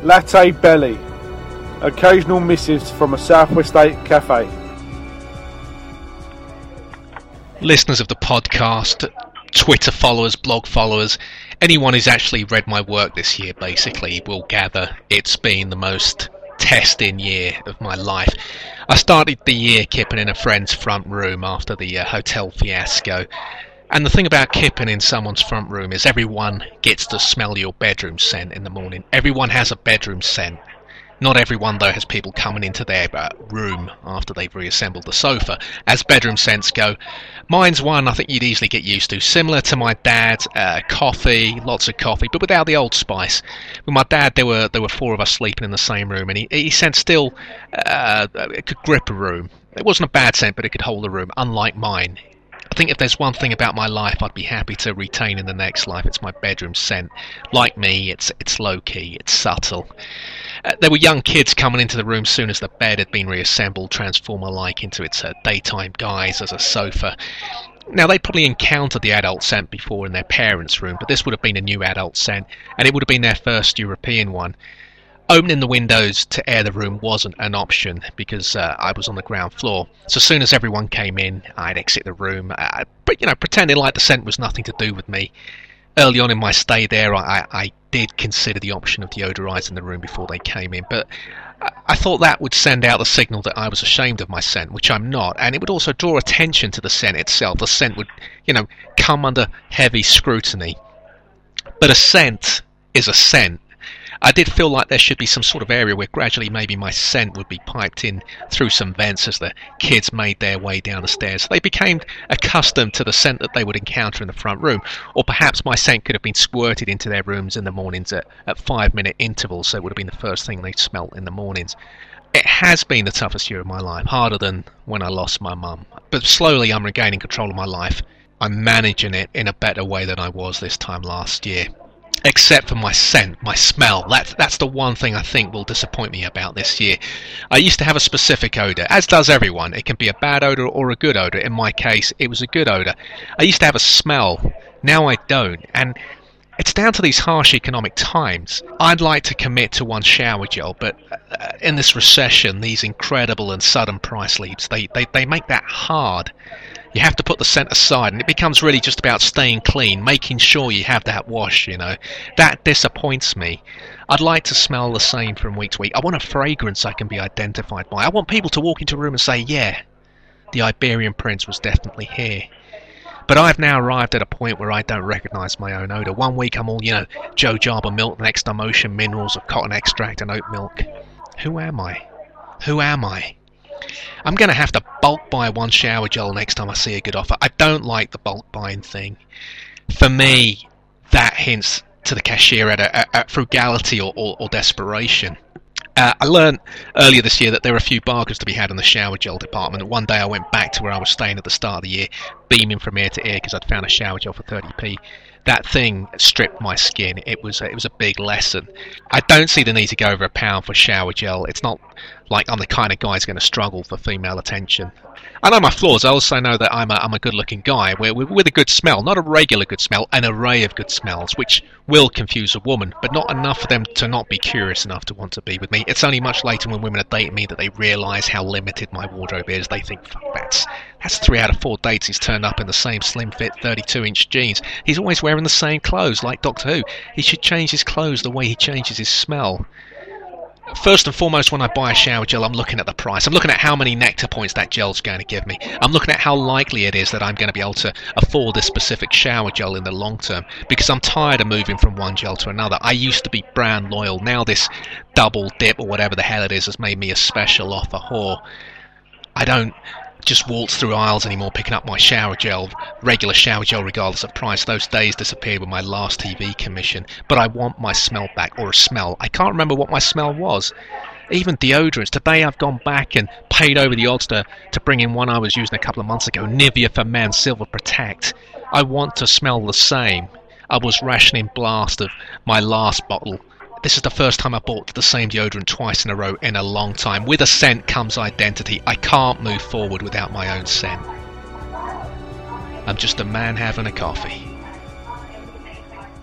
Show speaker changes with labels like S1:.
S1: Latte Belly. Occasional missives from a Southwest 8 cafe.
S2: Listeners of the podcast, Twitter followers, blog followers, anyone who's actually read my work this year basically will gather it's been the most testing year of my life. I started the year kipping in a friend's front room after the hotel fiasco. And the thing about kipping in someone's front room is everyone gets to smell your bedroom scent in the morning. Everyone has a bedroom scent. Not everyone, though, has people coming into their room after they've reassembled the sofa. As bedroom scents go, mine's one I think you'd easily get used to. Similar to my dad's, coffee, lots of coffee, but without the old spice. With my dad, there were four of us sleeping in the same room, and he sent still it could grip a room. It wasn't a bad scent, but it could hold a room, unlike mine. I think if there's one thing about my life I'd be happy to retain in the next life, it's my bedroom scent. Like me, it's low-key, it's subtle. There were young kids coming into the room soon as the bed had been reassembled, Transformer-like, into its daytime guise as a sofa. Now, they'd probably encountered the adult scent before in their parents' room, but this would have been a new adult scent, and it would have been their first European one. Opening the windows to air the room wasn't an option because I was on the ground floor. So as soon as everyone came in, I'd exit the room, pretending like the scent was nothing to do with me. Early on in my stay there, I did consider the option of deodorising the room before they came in, but I thought that would send out the signal that I was ashamed of my scent, which I'm not, and it would also draw attention to the scent itself. The scent would, come under heavy scrutiny. But a scent is a scent. I did feel like there should be some sort of area where gradually maybe my scent would be piped in through some vents as the kids made their way down the stairs. They became accustomed to the scent that they would encounter in the front room, or perhaps my scent could have been squirted into their rooms in the mornings at 5-minute intervals, so it would have been the first thing they'd smelt in the mornings. It has been the toughest year of my life, harder than when I lost my mum, but slowly I'm regaining control of my life. I'm managing it in a better way than I was this time last year. Except for my scent, my smell. That's the one thing I think will disappoint me about this year. I used to have a specific odour, as does everyone. It can be a bad odour or a good odour. In my case, it was a good odour. I used to have a smell. Now I don't. And it's down to these harsh economic times. I'd like to commit to one shower gel, but in this recession, these incredible and sudden price leaps, they make that hard. You have to put the scent aside, and it becomes really just about staying clean, making sure you have that wash, That disappoints me. I'd like to smell the same from week to week. I want a fragrance I can be identified by. I want people to walk into a room and say, yeah, the Iberian Prince was definitely here. But I've now arrived at a point where I don't recognise my own odour. One week I'm all, Joe Jarber milk, the next I'm ocean minerals of cotton extract and oat milk. Who am I? Who am I? I'm going to have to bulk buy one shower gel next time I see a good offer. I don't like the bulk buying thing. For me, that hints to the cashier at frugality or desperation. I learned earlier this year that there are a few bargains to be had in the shower gel department. One day I went back to where I was staying at the start of the year, beaming from ear to ear because I'd found a shower gel for 30p. That thing stripped my skin. It was a big lesson. I don't see the need to go over £1 for shower gel. It's not like I'm the kind of guy who's going to struggle for female attention. I know my flaws. I also know that I'm a good-looking guy with a good smell, not a regular good smell, an array of good smells, which will confuse a woman, but not enough for them to not be curious enough to want to be with me. It's only much later when women are dating me that they realise how limited my wardrobe is. They think, fuck, that's 3 out of 4 dates he's turned up in the same slim-fit 32-inch jeans. He's always wearing the same clothes, like Doctor Who. He should change his clothes the way he changes his smell. First and foremost, when I buy a shower gel, I'm looking at the price. I'm looking at how many nectar points that gel's going to give me. I'm looking at how likely it is that I'm going to be able to afford this specific shower gel in the long term, because I'm tired of moving from one gel to another. I used to be brand loyal. Now this double dip or whatever the hell it is has made me a special offer whore. I don't just waltz through aisles anymore picking up my regular shower gel regardless of price. Those days disappeared with my last TV commission. But I want my smell back, or a smell. I can't remember what my smell was. Even deodorants. Today I've gone back and paid over the odds to bring in one I was using a couple of months ago, Nivea for Men Silver Protect. I want to smell the same. I was rationing blast of my last bottle. This is the first time I bought the same deodorant twice in a row in a long time. With a scent comes identity. I can't move forward without my own scent. I'm just a man having a coffee.